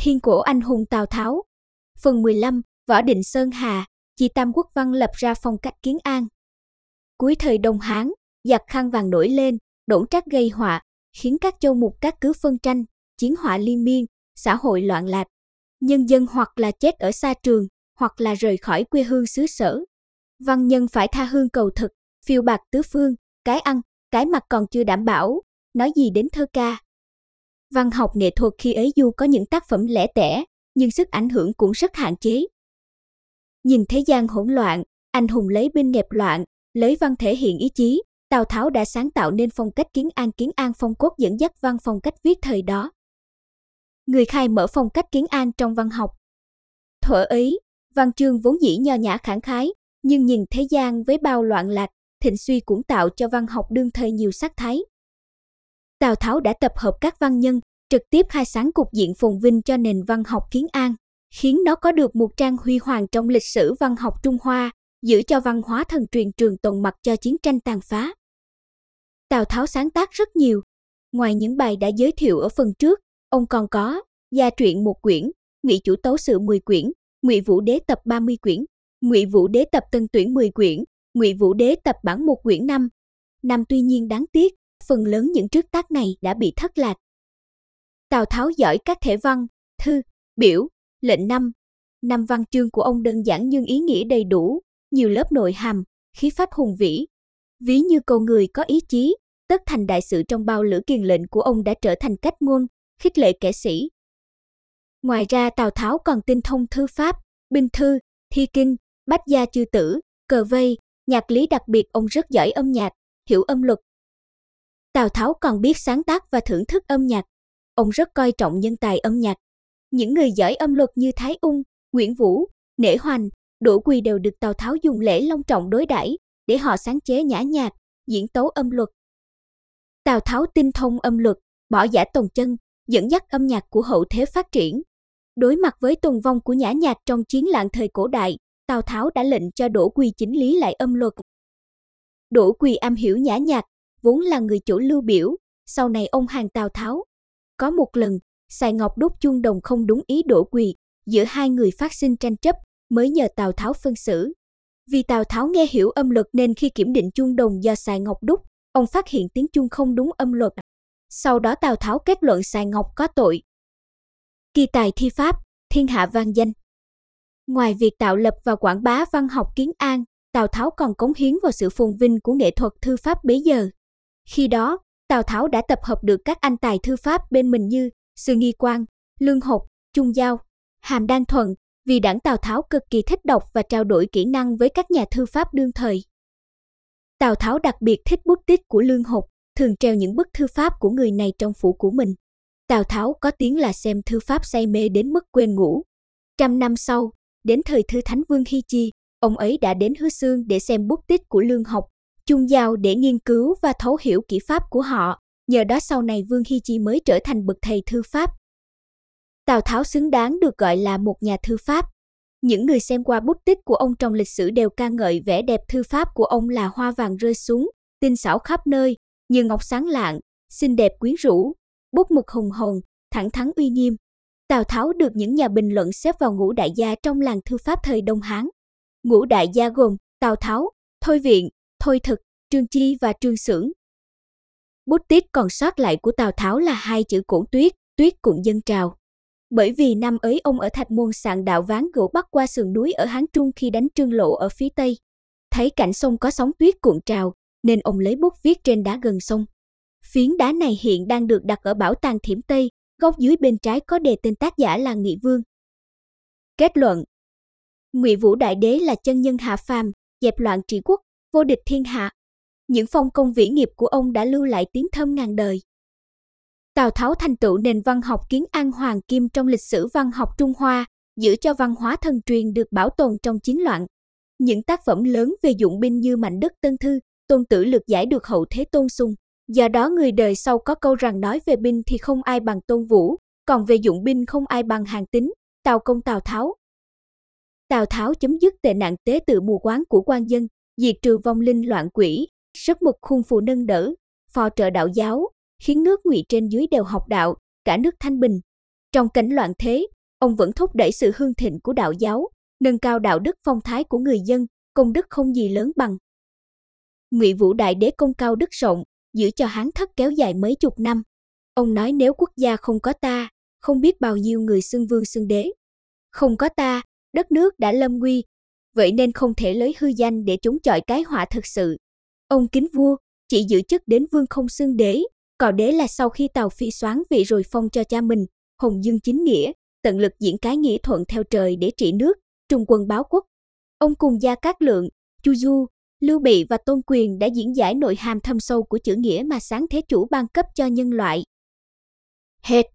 Hiên cổ anh hùng Tào Tháo. Phần 15, Võ Định Sơn Hà, Chi Tam Quốc Văn lập ra phong cách Kiến An. Cuối thời Đông Hán, giặc khăn vàng nổi lên, đổng trác gây họa, khiến các châu mục các cứ phân tranh, chiến họa liên miên, xã hội loạn lạc. Nhân dân hoặc là chết ở xa trường, hoặc là rời khỏi quê hương xứ sở. Văn nhân phải tha hương cầu thực, phiêu bạt tứ phương, cái ăn, cái mặc còn chưa đảm bảo, nói gì đến thơ ca. Văn học nghệ thuật khi ấy dù có những tác phẩm lẻ tẻ, nhưng sức ảnh hưởng cũng rất hạn chế. Nhìn thế gian hỗn loạn, anh hùng lấy binh nghẹp loạn, lấy văn thể hiện ý chí, Tào Tháo đã sáng tạo nên phong cách Kiến An phong cốt dẫn dắt văn phong cách viết thời đó. Người khai mở phong cách Kiến An trong văn học. Thuở ấy, văn chương vốn dĩ nho nhã khẳng khái, nhưng nhìn thế gian với bao loạn lạc, thịnh suy cũng tạo cho văn học đương thời nhiều sắc thái. Tào Tháo đã tập hợp các văn nhân, trực tiếp khai sáng cục diện phồn vinh cho nền văn học Kiến An, khiến nó có được một trang huy hoàng trong lịch sử văn học Trung Hoa, giữ cho văn hóa thần truyền trường tồn mặc cho chiến tranh tàn phá. Tào Tháo sáng tác rất nhiều. Ngoài những bài đã giới thiệu ở phần trước, ông còn có Gia truyện 1 quyển, Ngụy Chủ Tấu Sự 10 quyển, Ngụy Vũ Đế tập 30 quyển, Ngụy Vũ Đế tập Tân Tuyển 10 quyển, Ngụy Vũ Đế tập bản 1 quyển 5. Tuy nhiên đáng tiếc, phần lớn những trước tác này đã bị thất lạc. Tào Tháo giỏi các thể văn, thư, biểu, lệnh năm văn chương của ông đơn giản nhưng ý nghĩa đầy đủ, nhiều lớp nội hàm, khí phách hùng vĩ. Ví như câu người có ý chí, tất thành đại sự trong bao lữ kiền lệnh của ông đã trở thành cách ngôn, khích lệ kẻ sĩ. Ngoài ra Tào Tháo còn tinh thông thư pháp, binh thư, thi kinh, bách gia chư tử, cờ vây, nhạc lý, đặc biệt ông rất giỏi âm nhạc, hiểu âm luật. Tào Tháo còn biết sáng tác và thưởng thức âm nhạc. Ông rất coi trọng nhân tài âm nhạc. Những người giỏi âm luật như Thái Ung, Nguyễn Vũ, Nể Hoành, Đỗ Quỳ đều được Tào Tháo dùng lễ long trọng đối đãi để họ sáng chế nhã nhạc, diễn tấu âm luật. Tào Tháo tinh thông âm luật, bỏ giả tồn chân, dẫn dắt âm nhạc của hậu thế phát triển. Đối mặt với tồn vong của nhã nhạc trong chiến loạn thời cổ đại, Tào Tháo đã lệnh cho Đỗ Quỳ chỉnh lý lại âm luật. Đỗ Quỳ am hiểu nhã nhạc, vốn là người chỗ Lưu Biểu, sau này ông hàng Tào Tháo. Có một lần, Sài Ngọc đúc chuông đồng không đúng ý Đỗ Quỳ, giữa hai người phát sinh tranh chấp, mới nhờ Tào Tháo phân xử. Vì Tào Tháo nghe hiểu âm luật nên khi kiểm định chuông đồng do Sài Ngọc đúc, ông phát hiện tiếng chuông không đúng âm luật. Sau đó Tào Tháo kết luận Sài Ngọc có tội. Kỳ tài thi pháp, thiên hạ vang danh. Ngoài việc tạo lập và quảng bá văn học Kiến An, Tào Tháo còn cống hiến vào sự phồn vinh của nghệ thuật thư pháp bấy giờ. Khi đó, Tào Tháo đã tập hợp được các anh tài thư pháp bên mình như Sư Nghi Quang, Lương Hộc, Trung Giao, Hàm Đan Thuận, vì đảng Tào Tháo cực kỳ thích đọc và trao đổi kỹ năng với các nhà thư pháp đương thời. Tào Tháo đặc biệt thích bút tích của Lương Hộc, thường treo những bức thư pháp của người này trong phủ của mình. Tào Tháo có tiếng là xem thư pháp say mê đến mức quên ngủ. 100 năm sau, đến thời Thư Thánh Vương Hi Chi, ông ấy đã đến Hứa Xương để xem bút tích của Lương Hộc, Trung Giao để nghiên cứu và thấu hiểu kỹ pháp của họ. Nhờ đó sau này Vương Hi Chi mới trở thành bậc thầy thư pháp. Tào Tháo xứng đáng được gọi là một nhà thư pháp. Những người xem qua bút tích của ông trong lịch sử đều ca ngợi vẻ đẹp thư pháp của ông là hoa vàng rơi xuống, tinh xảo khắp nơi, như ngọc sáng lạng, xinh đẹp quyến rũ, bút mực hùng hồn, thẳng thắn uy nghiêm. Tào Tháo được những nhà bình luận xếp vào ngũ đại gia trong làng thư pháp thời Đông Hán. Ngũ đại gia gồm Tào Tháo, Thôi Viện, Thôi Thực, Trương Chi và Trương Xưởng. Bút tích còn sót lại của Tào Tháo là 2 chữ Cổ Tuyết, tuyết cuộn dân trào. Bởi vì năm ấy ông ở Thạch Môn sạn đạo ván gỗ bắc qua sườn núi ở Hán Trung khi đánh Trương Lộ ở phía Tây. Thấy cảnh sông có sóng tuyết cuộn trào, nên ông lấy bút viết trên đá gần sông. Phiến đá này hiện đang được đặt ở bảo tàng Thiểm Tây, góc dưới bên trái có đề tên tác giả là Nghị Vương. Kết luận: Ngụy Vũ Đại Đế là chân nhân hạ phàm, dẹp loạn trị quốc, vô địch thiên hạ. Những phong công vĩ nghiệp của ông đã lưu lại tiếng thơm ngàn đời. Tào Tháo thành tựu nền văn học Kiến An hoàng kim trong lịch sử văn học Trung Hoa, giữ cho văn hóa thần truyền được bảo tồn trong chiến loạn. Những tác phẩm lớn về dụng binh như Mạnh Đất Tân Thư, Tôn Tử Lược Giải được hậu thế tôn sùng. Do đó người đời sau có câu rằng nói về binh thì không ai bằng Tôn Vũ, còn về dụng binh không ai bằng Hàn Tín, Tào Công Tào Tháo. Tào Tháo chấm dứt tệ nạn tế tự mù quáng của quan dân, diệt trừ vong linh loạn quỷ, rất mực khuôn phù nâng đỡ, phò trợ đạo giáo, khiến nước Ngụy trên dưới đều học đạo, cả nước thanh bình. Trong cảnh loạn thế, ông vẫn thúc đẩy sự hưng thịnh của đạo giáo, nâng cao đạo đức phong thái của người dân, công đức không gì lớn bằng. Ngụy Vũ Đại Đế công cao đức rộng, giữ cho Hán thất kéo dài mấy chục năm. Ông nói nếu quốc gia không có ta, không biết bao nhiêu người xưng vương xưng đế. Không có ta, đất nước đã lâm nguy, vậy nên không thể lấy hư danh để chống chọi cái họa thực sự. Ông kính vua, chỉ giữ chức đến vương không xưng đế, còn đế là sau khi Tào Phi soán vị rồi phong cho cha mình, Hồng Dương chính nghĩa, tận lực diễn cái nghĩa thuận theo trời để trị nước, trung quân báo quốc. Ông cùng Gia Cát Lượng, Chu Du, Lưu Bị và Tôn Quyền đã diễn giải nội hàm thâm sâu của chữ nghĩa mà sáng thế chủ ban cấp cho nhân loại. Hết